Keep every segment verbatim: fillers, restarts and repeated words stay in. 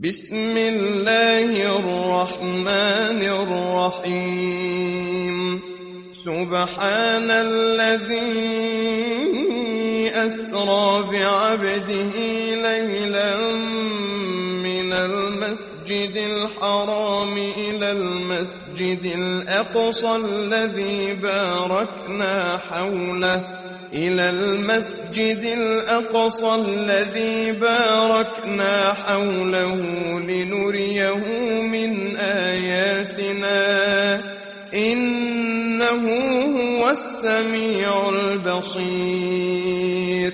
بسم الله الرحمن الرحيم سبحان الذي أسرى بعبده ليلا من المسجد الحرام إلى المسجد الأقصى الذي باركنا حوله إلى المسجد الأقصى الذي باركنا حوله لنريه من آياتنا إنه هو السميع البصير.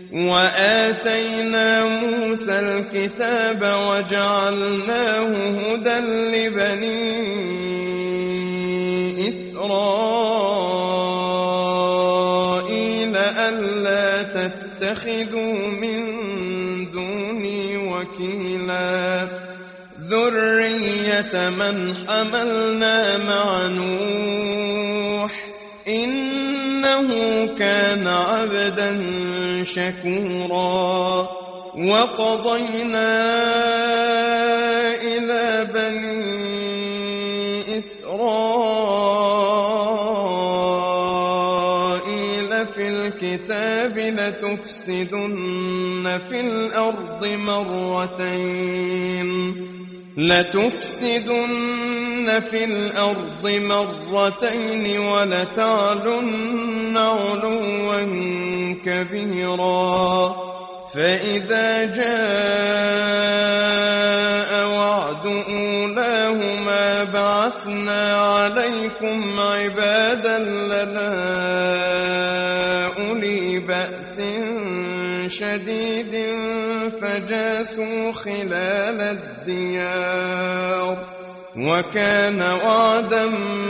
وآتينا موسى الكتاب وجعلناه هدى لبني إسرائيل ألا تتخذوا من دوني وكيلا ذرية من حملنا مع نوح إنه كان عبدا شكورا. وقضينا إلى بني إسرائيل في الكتاب لتفسدن في الأرض مرتين لتفسدن في الأرض مرتين ولتعلن علوا كبيرا. فإذا جاء وعد أولاهما بعثنا عليكم عبادا لنا أولي بأس شديد فجاسوا خلال الديار وكان وعدا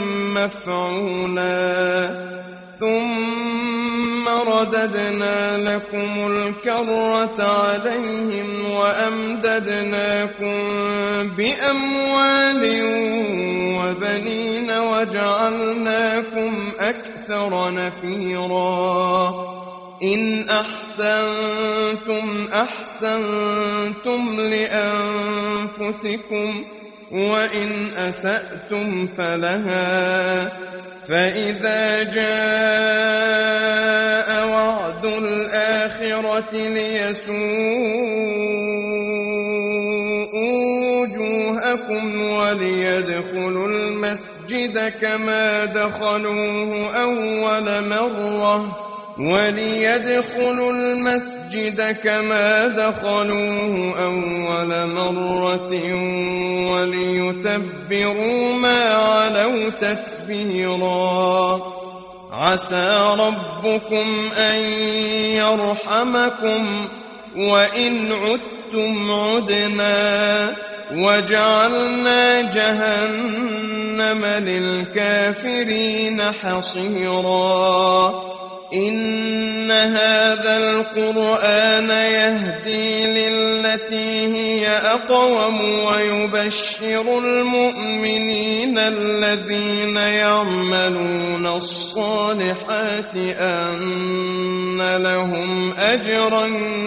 مفعولا. ثم رددنا لكم الكرة عليهم وأمددناكم بأموال وبنين وجعلناكم أكثر نفيرا. إن أحسنتم أحسنتم لأنفسكم وإن أسأتم فلها. فإذا جاء وعد الآخرة ليسوءوا وجوهكم وليدخلوا المسجد كما دخلوه أول مرة وليدخلوا المسجد كما دخلوه أول مرة وليتبروا ما علوا تتبيرا. عسى ربكم أن يرحمكم وإن عدتم عدنا وجعلنا جهنم للكافرين حصيرا. إن هذا القرآن يهدي للتي هي أقوم ويبشر المؤمنين الذين يعملون الصالحات أن لهم أجرا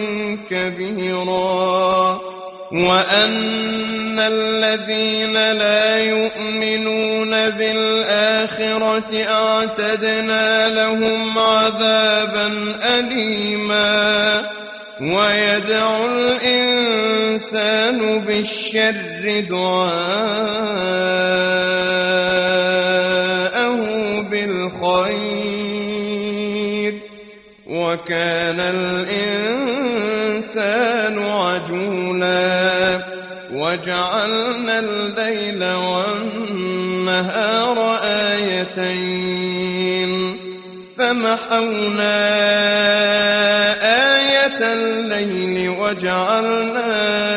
كبيرا وأن الذين لا يؤمنون بالآخرة أعتدنا لهم عذابا أليما. ويدعو الإنسان بالشر دعاءه بالخير وكان الإنسان عجولا. وجعلنا الليل والنهار آيتين فمحونا آية الليل وجعلنا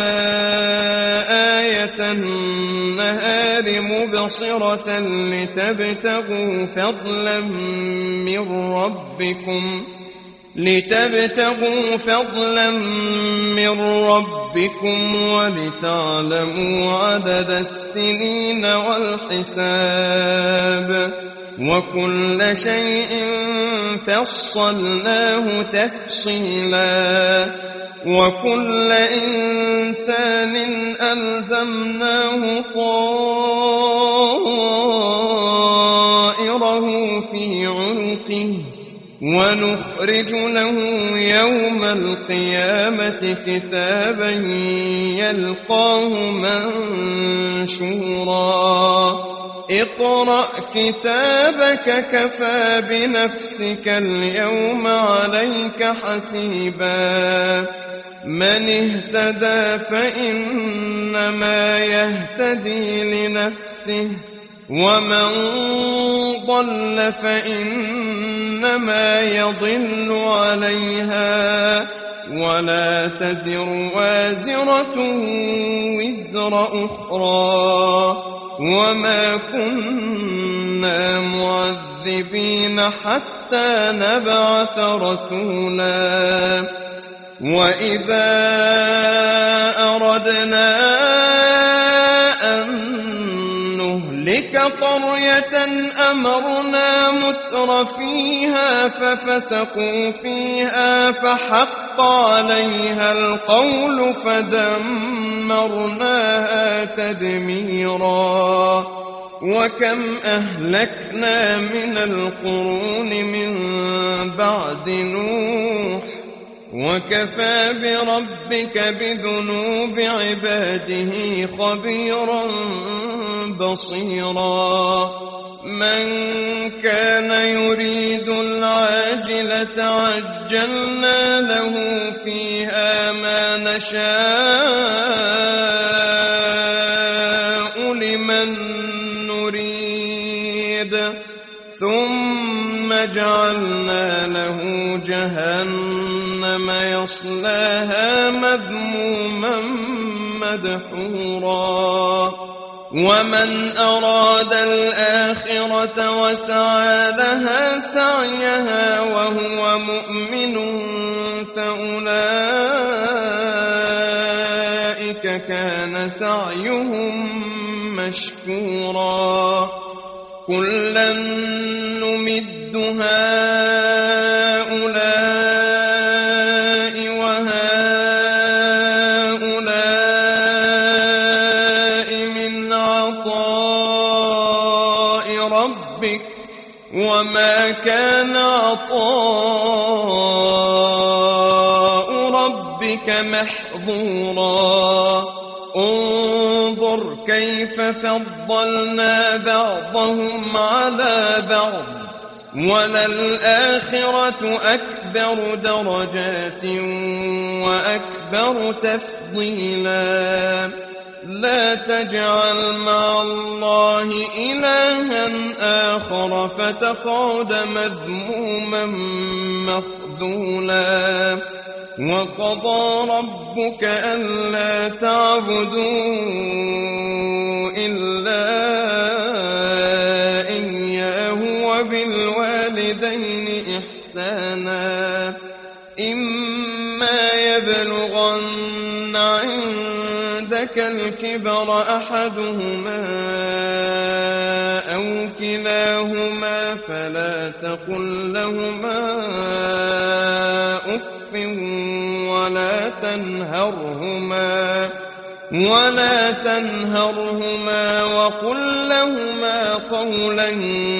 آية النهار مبصرة لتبتغوا فضلا من ربكم لتبتغوا فضلا من ربكم ولتعلموا عدد السنين والحساب وكل شيء فصلناه تفصيلا. وكل إنسان ألزمناه طائره في عنقه ونخرج له يوم القيامة كتابا يلقاه منشورا اقرأ كتابك كفى بنفسك اليوم عليك حسيبا من اهتدى فإنما يهتدي لنفسه ومن ضل فإنما يضل عليها ولا تزر وازرة وزر أخرى وما كنا معذبين حتى نبعث رسولا وإذا أردنا أن نهلك قرية أمرنا متر فيها ففسقوا فيها فحق عليها القول فدمرناها تدميرا وكم أهلكنا من القرون من بعد نوح وكفى بربك بذنوب عباده خبيرا بصيرا من كان يريد العاجلة عجلنا له فيها ما نشاء لمن نريد ثم جعلنا له جهنم يصلاها مذموما مدحورا ومن أراد الآخرة وسعى لها سعيها وهو مؤمن فأولئك كان سعيهم مشكورا كلا نمد هؤلاء وهؤلاء من عطاء ربك وما كان عطاء ربك محظورا انظر كيف فضلنا بعضهم على بعض وللآخرة أكبر درجات وأكبر تفضيلا لا تجعل مع الله إلها آخر فتقعد مذموما مخذولا وقضى ربك ألا تعبدوا إلا إياه وبالوالدين إحسانا إما يبلغن عندك الكبر أحدهما أو كلاهما فلا تقل لهما أف ولا تنهرهما ولا تنهرهما وقل لهما قولا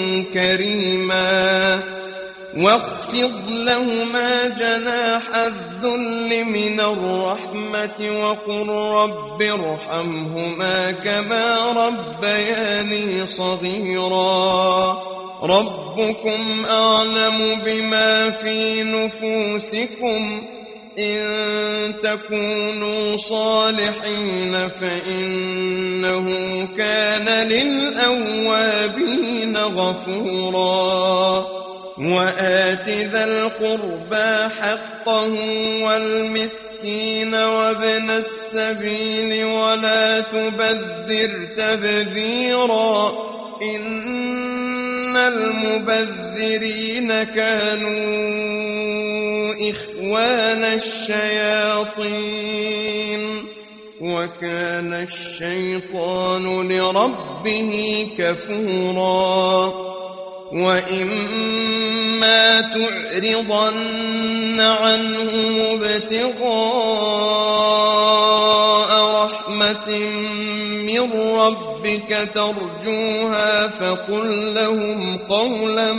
كريما واخفض لهما جناح الذل من الرحمة وقل رب ارحمهما كما ربياني صغيرا ربكم أعلم بما في نفوسكم إن تكونوا صالحين فإنه كان للأوابين غفورا وآت ذا القربى حقه والمسكين وابن السبيل ولا تبذر تبذيرا إن المبذرين كانوا إخوان الشياطين وكان الشيطان لربه كفورا وإما تعرضن عنهم ابتغاء رحمة من ربك ترجوها فقل لهم قولا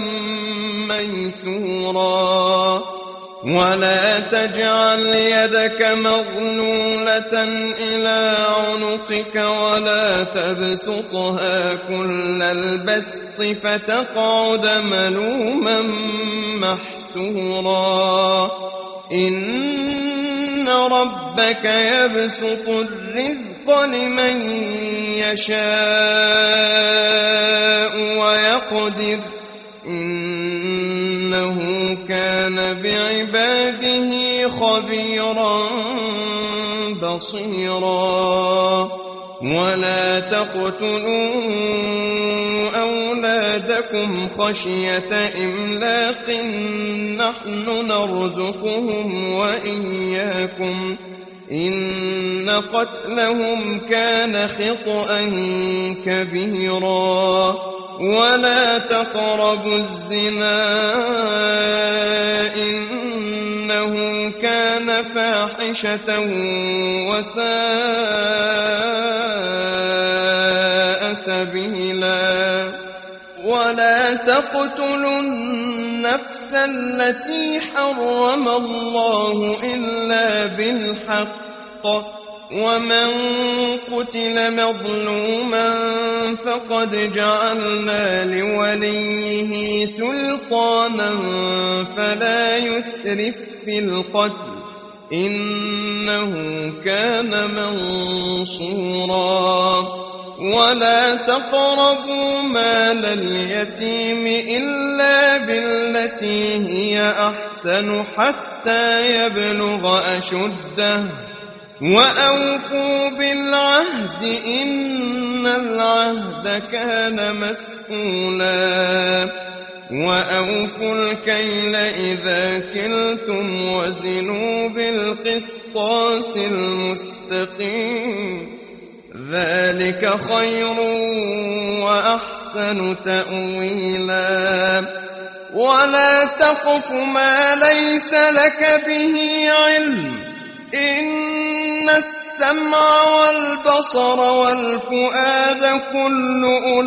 ميسورا ولا تجعل يدك مغلولة إلى عنقك ولا تبسطها كل البسط فتقعد ملوما محسورا إن ربك يبسط الرزق لمن يشاء ويقدر إنه كان بعباده خبيرا بصيرا ولا تقتلوا أولادكم خشية إملاق نحن نرزقهم وإياكم إن قتلهم كان خطأ كبيرا ولا تقربوا الزنا إنه كان فاحشة وساء سبيلا ولا تقتلوا النفس التي حرم الله إلا بالحق ومن قتل مظلوما فقد جعلنا لوليه سلطانا فلا يسرف في القتل إنه كان منصورا ولا تقربوا مال اليتيم إلا بالتي هي أحسن حتى يبلغ أشده وأوفوا بالعهد إن العهد كان مسؤولا وأوفوا الكيل إذا كلتم وزنوا بالقسطاس المستقيم ذلك خير وأحسن تأويلا ولا تقف ما ليس لك به علم إن السمع والبصر والفؤاد كل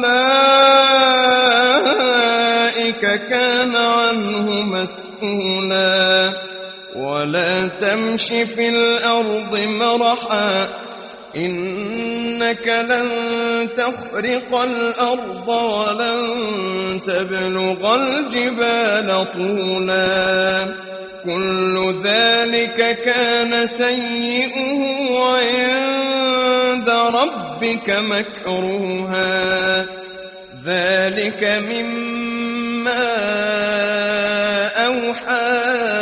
أولئك كان عنه مسؤولا ولا تمش في الأرض مرحا إنك لن تخرق الأرض ولن تبلغ الجبال طولا كل ذلك كان سيئه عند ربك مكروها ذلك مما أوحى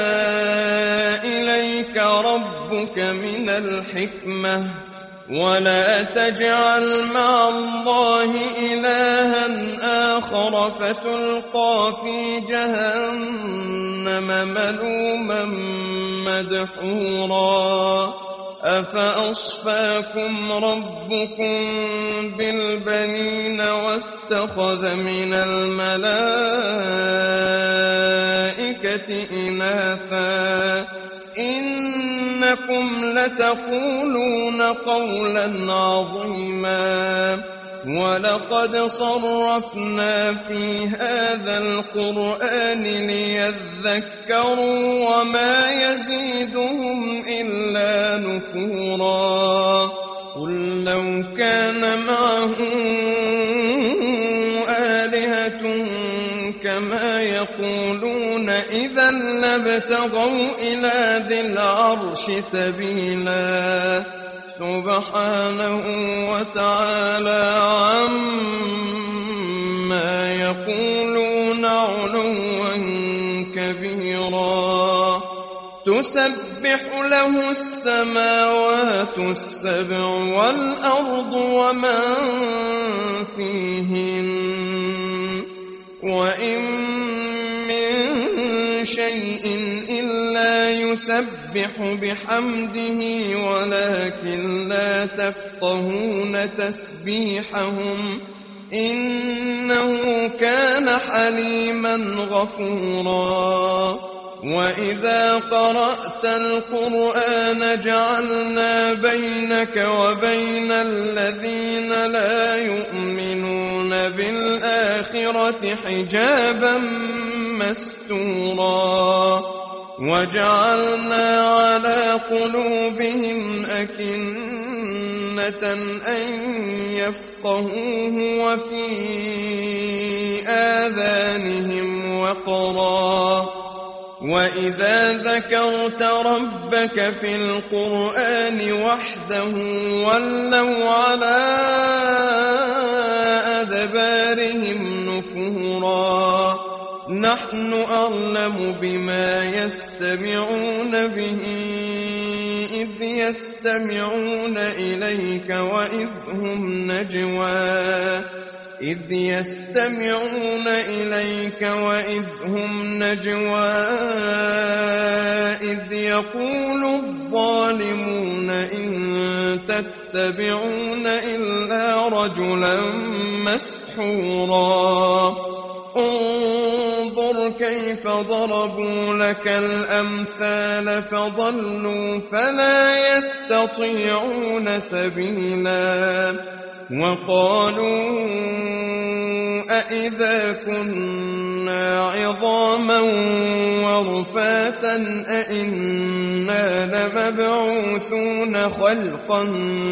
إليك ربك من الحكمة ولا تجعل مع الله إلها آخر فتلقى في جهنم ملوما مدحورا أفأصفاكم ربكم بالبنين واتخذ من الملائكة إناثا إنكم لتقولون قولا عظيما ولقد صرفنا في هذا القرآن ليذكروا وما يزيدهم إلا نفورا قل لو كان معه آلهة كما يقولون إذا لابتغوا إلى ذي العرش سبيلا سبحانه وتعالى عما يقولون علوا كبيرا تسبح له السماوات السبع والأرض ومن فيهن وإن من شيء إلا يسبح بحمده ولكن لا تفقهون تسبيحهم إنه كان حليما غفورا وإذا قرأت القرآن جعلنا بينك وبين الذين لا يؤمنون بالآخرة حجابا مستورا وجعلنا على قلوبهم أكنة أن يفقهوه وفي آذانهم وقرا وإذا ذكرت ربك في القرآن وحده ولوا على أدبارهم نفورا نحن أعلم بما يستمعون به إذ يستمعون إليك وإذ هم نجوى إذ يستمعون إليك وإذ هم نجوى إذ يقول الظالمون إن تتبعون إلا رجلا مسحورا انظر كيف ضربوا لك الأمثال فضلوا فلا يستطيعون سبيلا وقالوا أئذا كنا عظاما ورفاتا أئنا لمبعوثون خلقا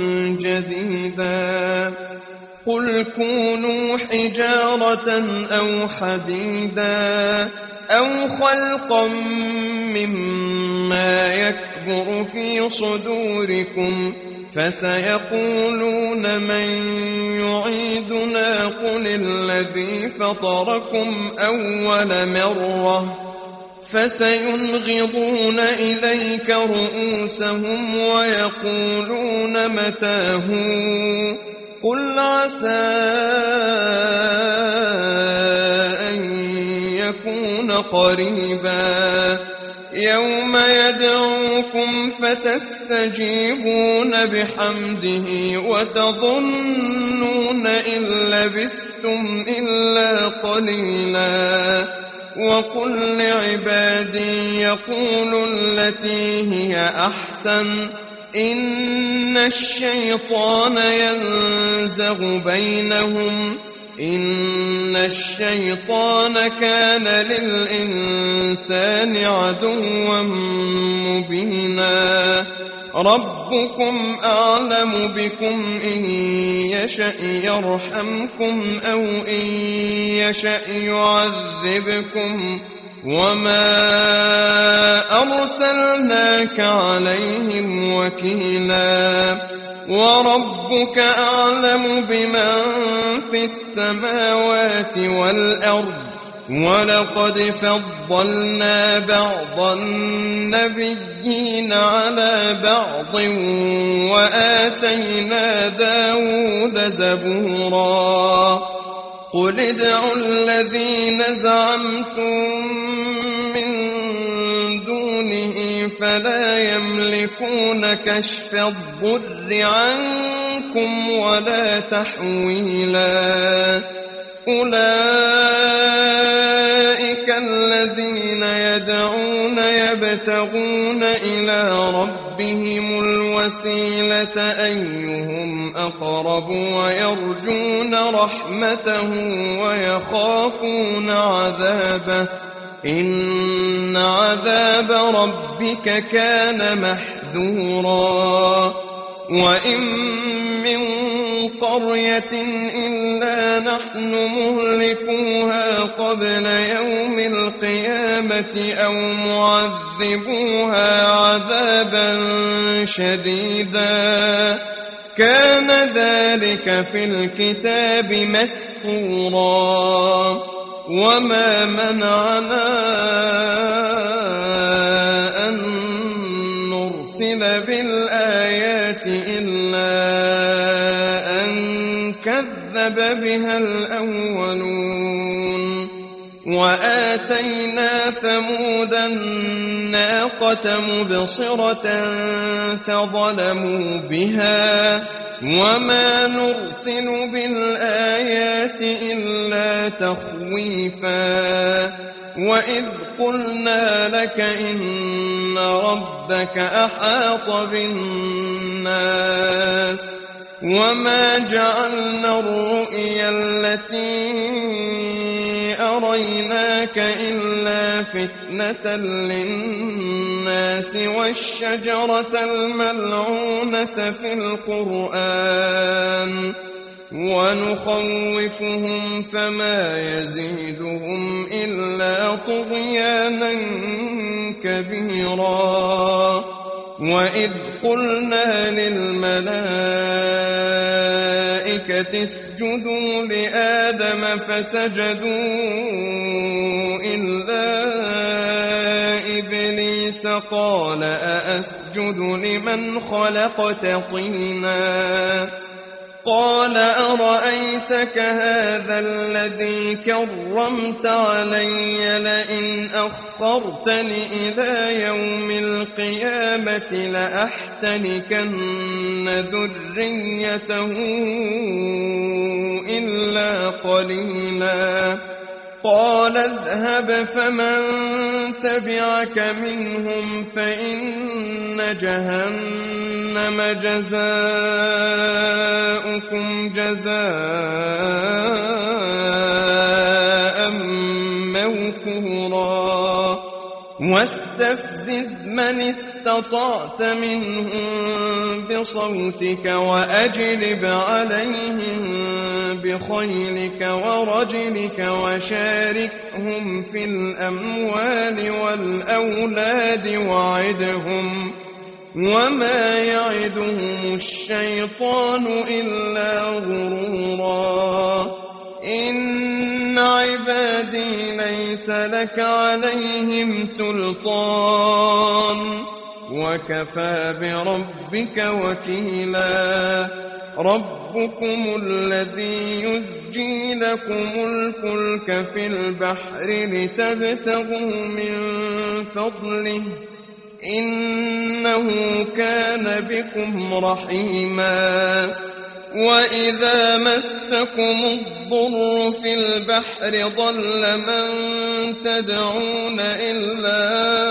جديدا قل كونوا حجارة أو حديدا أو خلقا مما يكبر في صدوركم فسيقولون من يعيدنا قل الذي فطركم أول مرة فسينغضون إليك رؤوسهم ويقولون متى هو قل عسى أن يكون قريبا يوم يدعوكم فتستجيبون بحمده وتظنون إن لبثتم إلا قليلا وقل لعبادي يقولوا التي هي أحسن إن الشيطان ينزغ بينهم إن الشيطان كان للإنسان عدوا مبينا ربكم أعلم بكم إن يشأ يرحمكم أو إن يشأ يعذبكم وما أرسلناك عليهم وكيلا وربك أعلم بمن في السماوات والأرض ولقد فضلنا بعض النبيين على بعض وآتينا داود زبورا قل ادعوا الذين زعمتم من دونه فلا يملكون كشف الضر عنكم ولا تحويلا أولئك الذين يدعون يبتغون إلى ربهم الوسيلة أيهم أقرب ويرجون رحمته ويخافون عذابه إن عذاب ربك كان محذورا وإن من قرية إلا نحن مهلكوها قبل يوم القيامة أو معذبوها عذابا شديدا كان ذلك في الكتاب مسطورا وما منعنا أن نرسل بالآيات إلا أن كذب بها الأولون وآتينا ثمود الناقة مبصرة فظلموا بها وما نرسل بالآيات إلا تخويفا وإذ قلنا لك إن ربك أحاط بالناس وما جعلنا الرؤيا التي أريناك إلا فتنة للناس والشجرة الملعونة في القرآن ونخوفهم فما يزيدهم إلا طغيانا كبيرا وإذ قلنا للملائكة اسجدوا لآدم فسجدوا إلا إبليس قال أأسجد لمن خلقت طينا قال أرأيتك هذا الذي كرمت علي لئن أخرتني إلى يوم القيامة لأحتنكن ذريته إلا قليلا قال اذهب فمن تبعك منهم فإن جهنم جزاؤكم جزاء موفورا واستفزز من استطعت منهم بصوتك وأجلب عليهم بخيلك ورجلك وشاركهم في الأموال والأولاد وعدهم وما يعدهم الشيطان إلا غرورا إن عبادي ليس لك عليهم سلطان وكفى بربك وكيلا ربكم الذي يزجي لكم الفلك في البحر لتبتغوا من فضله إنه كان بكم رحيما وإذا مسكم الضر في البحر ضل من تدعون إلا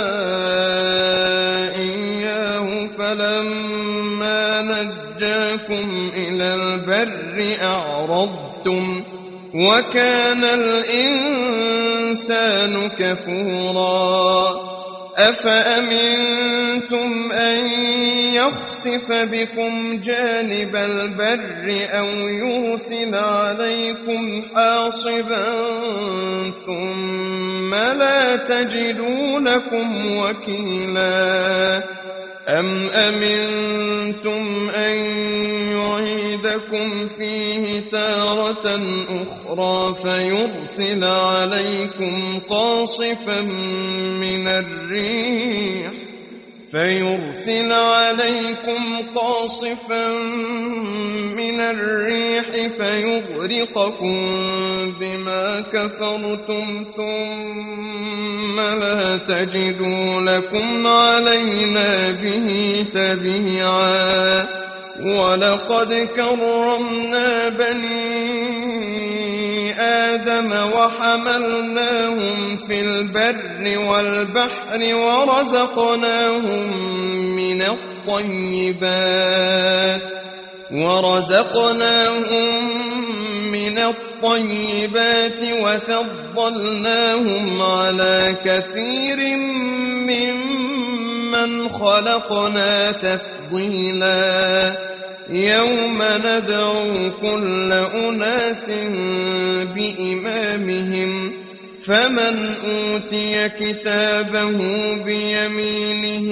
إياه فلما نجاكم إلى البر أعرضتم وكان الإنسان كفورا أفأمنتم أن يخسف بكم جانب البر أو يرسل عليكم حاصبا ثم لا تجدوا لكم وكيلا أم أمنتم أن يعيدكم فيه تارة أخرى فيرسل عليكم قاصفا من الريح فيرسل عليكم قاصفا من الريح فيغرقكم بما كفرتم ثم لا تجدوا لكم علينا به تبيعا ولقد كرمنا بني آدم وحملناهم في البر والبحر ورزقناهم من الطيبات ورزقناهم من الطيبات وفضلناهم على كثير ممن خلقنا تفضيلا يوم ندعو كل أناس بإمامهم فمن أوتي كتابه بيمينه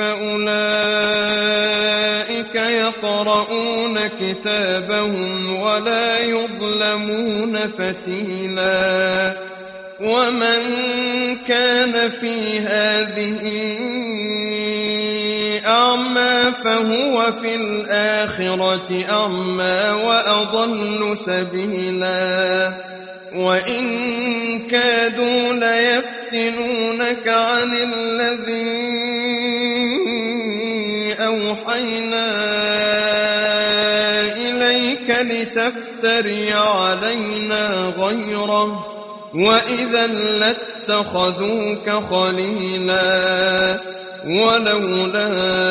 فأولئك يقرؤون كتابهم ولا يظلمون فتيلا ومن كان في هذه أعمى فهو في الآخرة أعمى وأضل سبيلا وإن كادوا ليفتنونك عن الذي أوحينا إليك لتفتري علينا غيره وإذا لاتخذوك خليلا ولولا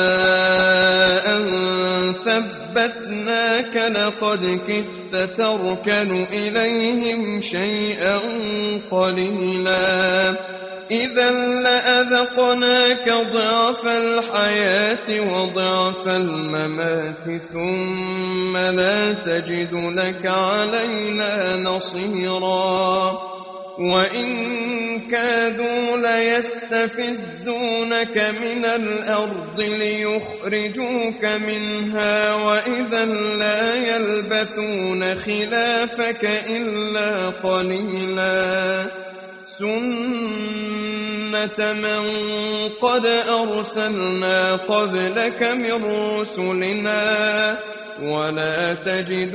أن ثبتناك لقد كدت تركن إليهم شيئا قليلا إذا لأذقناك ضعف الحياة وضعف الممات ثم لا تجد لك علينا نصيرا وإن كادوا ليستفزونك من الأرض ليخرجوك منها وإذا لا يلبثون خلافك إلا قليلا سنة من قد أرسلنا قبلك من رسلنا ولا تجد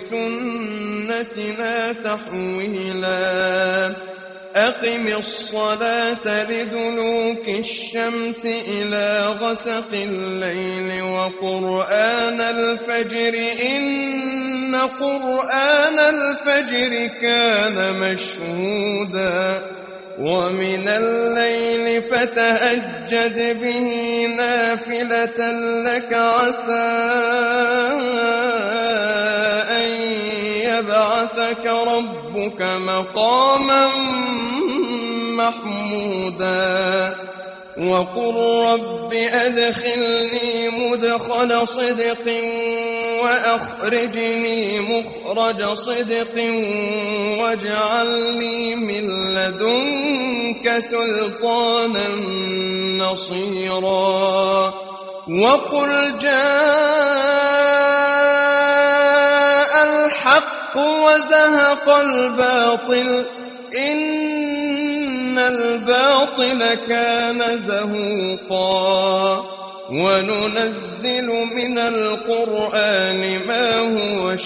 لسنتنا تحويلا أقم الصلاة لدلوك الشمس إلى غسق الليل وقرآن الفجر إن قرآن الفجر كان مشهودا ومن الليل فتهجد به نافلة لك عسى أن يبعثك ربك مقاما محمودا وقل رب أدخلني مدخل صدق وأخرجني مخرج صدق واجعل لي من لدنك سلطانا نصيرا وقل جاء الحق وزهق الباطل إن الباطل كان زهوقا وننزل من القرآن ما هو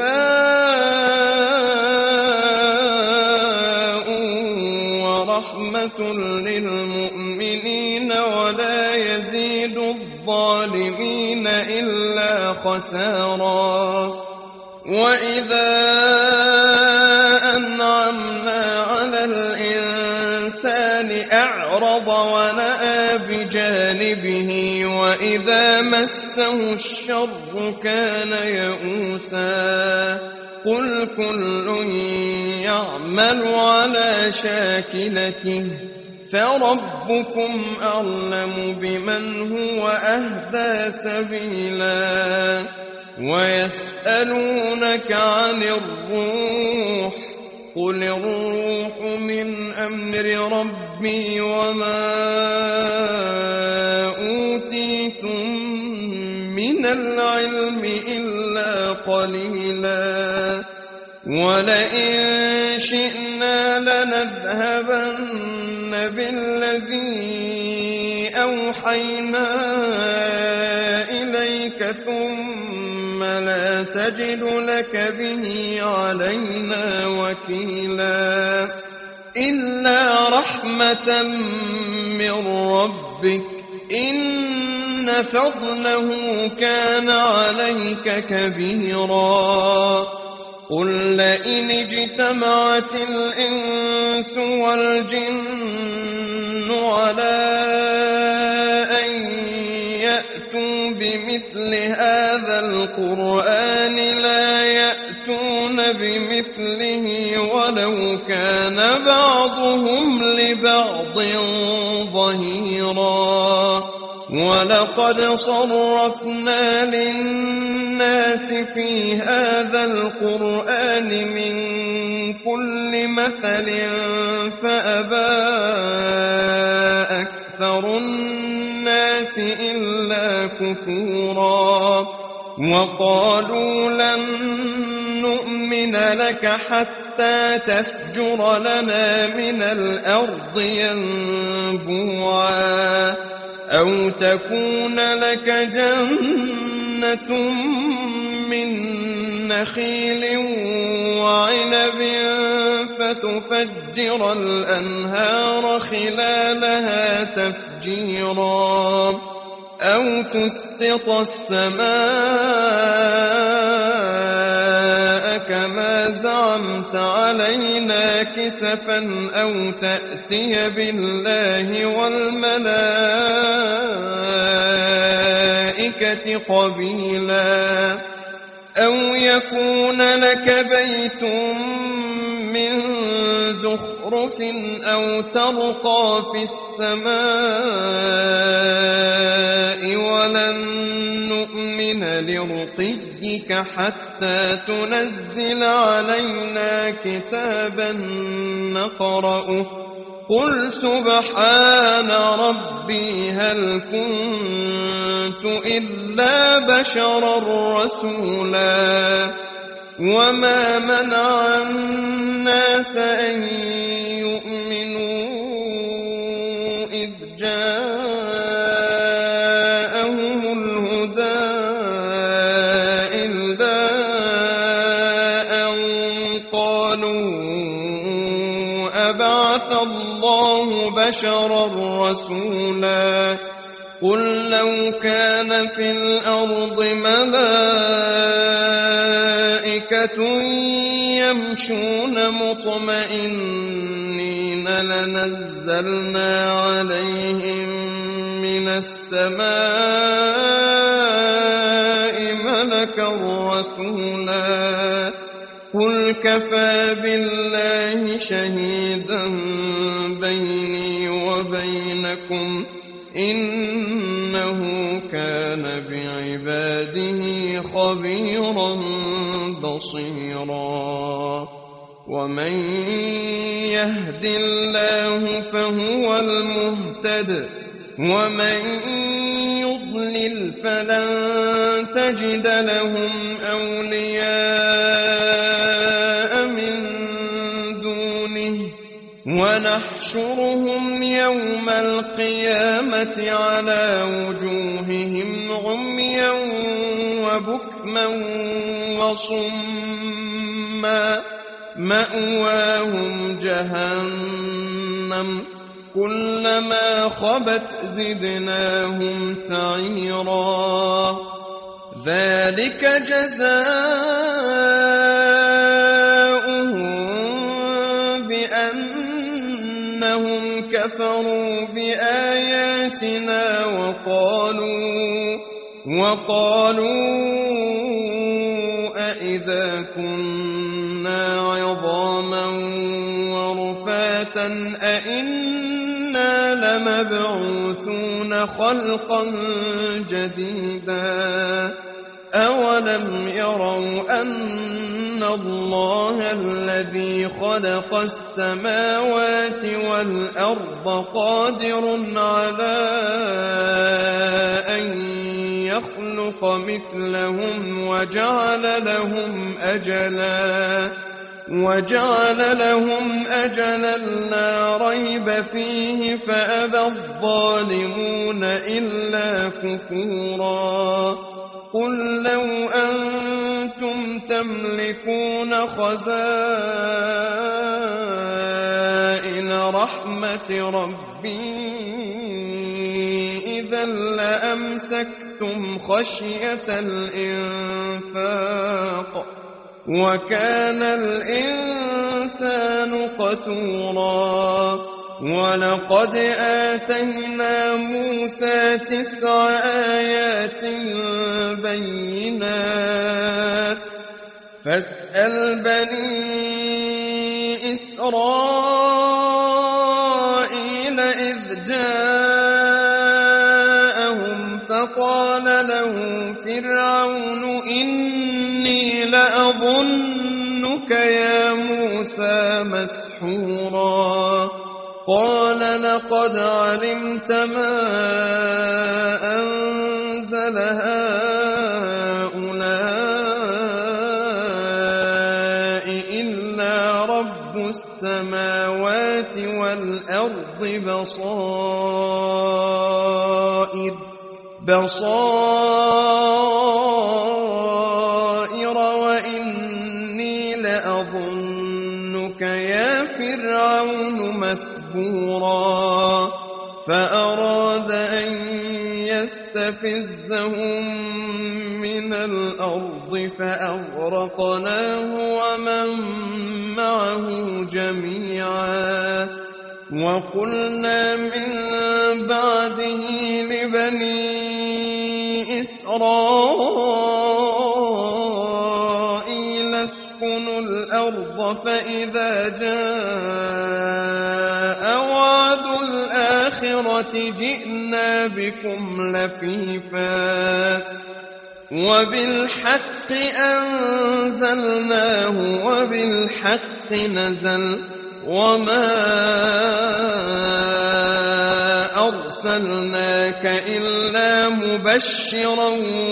شفاء ورحمة للمؤمنين ولا يزيد الظالمين إلا خسارا وإذا أنعمنا على الإنسان أعرض ونأى بجانبه وإذا مسه الشر كان يئوسا قل كل يعمل على شاكلته فربكم أعلم بمن هو أهدى سبيلا ويسألونك عن الروح قل الروح من أمر ربي وما أوتيتم من العلم إلا قليلا ولئن شئنا لنذهبن بالذي أوحينا إليك ثم لا تجد لك به علينا وكيلا إلا رحمة من ربك إن فضله كان عليك كبيرا قل لئن اجتمعت الإنس والجن على أن يأتوا بمثل هذا القرآن لا يأتون بمثله ولو كان بعضهم لبعض ظهيرا ولقد صرفنا للناس في هذا القرآن من كل مثل فأبى أكثر الناس إلا كفورا وقالوا لن نؤمن لك حتى تفجر لنا من الأرض ينبوعا أو تكون لك جنة من نخيل وعنب فتفجر الأنهار خلالها تفجيرا أو تسقط السماء كما زعمت علينا كسفا أو تأتي بالله والملائكة قبيلا أو يكون لك بيت من زخرف أو ترقى في السماء ولن نؤمن لرقيك حتى تنزل علينا كتابا نقرأه قل سبحان ربي هل كنت إلا بشرا رسولا وما منع الناس أن يؤمنوا إذ جاءهم الهدى إلا أن قالوا أبعث الله بشرا رسولا قل لو كان في الأرض ملائكة يمشون مطمئنين لنزلنا عليهم من السماء ملكا رسولا قل كفى بالله شهيدا بيني وبينكم إنه كان بعباده خبيرا بصيرا ومن يهد الله فهو المهتد ومن يضلل فلن تجد لهم أولياء من دونه ونحشرهم يوم القيامة على وجوههم عميا وبكما وصما مأواهم جهنم كلما خبت زدناهم سعيرا ذلك جزاؤهم بأنهم كفروا بآياتنا وقالوا وقالوا أئذا كنا عظاما ورفاتا أئنا لمبعوثون خلقا جديدا أولم يروا أن الله الذي خلق السماوات والأرض قادر على أن يخلق مثلهم وجعل لهم أجلا وجعل لهم أجلا لا ريب فيه فأبى الظالمون إلا كفورا قل لو أنتم تملكون خزائن رحمة ربي إذا لأمسكتم خشية الإنفاق وكان الإنسان قتورا ولقد آتينا موسى تسع آيات بينات فاسأل بني إسرائيل إذ جاءهم فقال له فرعون إني لأظنك يا موسى مسحورا قال لقد علمت ما أنزل هؤلاء إلا رب السماوات والأرض بصائر بصائر وإني لأظنك يا فرعون مثبورا فأراد أن يستفزهم من الأرض الأرض فأغرقناه ومن معه جميعا وقلنا من بعده لبني إسرائيل اسكنوا الأرض فإذا جاء وعد الآخرة جئنا بكم لفيفا وبالحق أنزلناه وبالحق نزل وما أرسلناك إلا مبشرا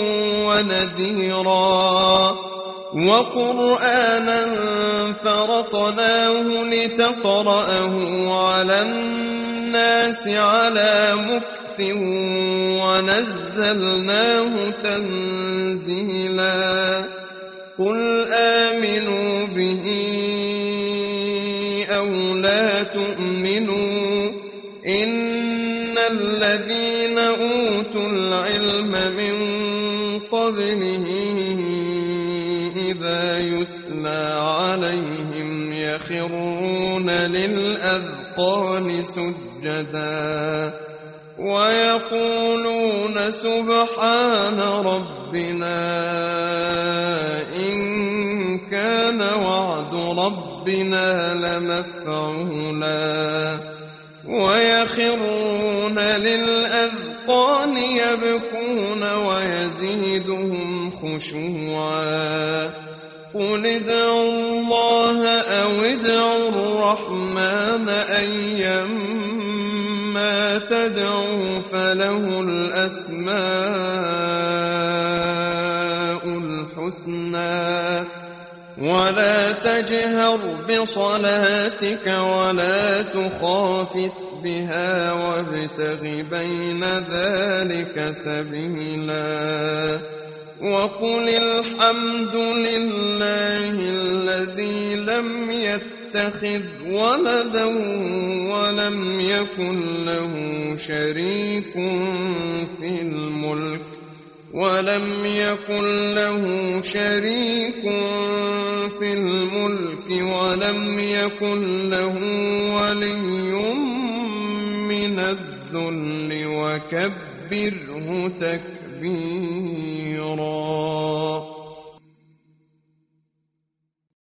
ونذيرا وقرآنا فرقناه لتقرأه على الناس على مكث ونزلناه تنزيلا قل آمنوا به أو لا تؤمنوا إن الذين أوتوا العلم من قبله إذا يتلى عليهم يخرون للأذقان سجدا ويقولون سبحان ربنا إن كان وعد ربنا لمفعولا ويخرون للأذقان يبكون ويزيدهم خشوعا قل ادعوا الله أو ادعوا الرحمن أيما تدعوا فله الأسماء الحسنى ولا تجهر بصلاتك ولا تخافت بها وابتغ بين ذلك سبيلا وقل الحمد لله الذي لم يتخذ ولدا ولم يكن له شريك في الملك ولم يكن له شريك في الملك ولم يكن له ولي من الذل وكبره تكبيرا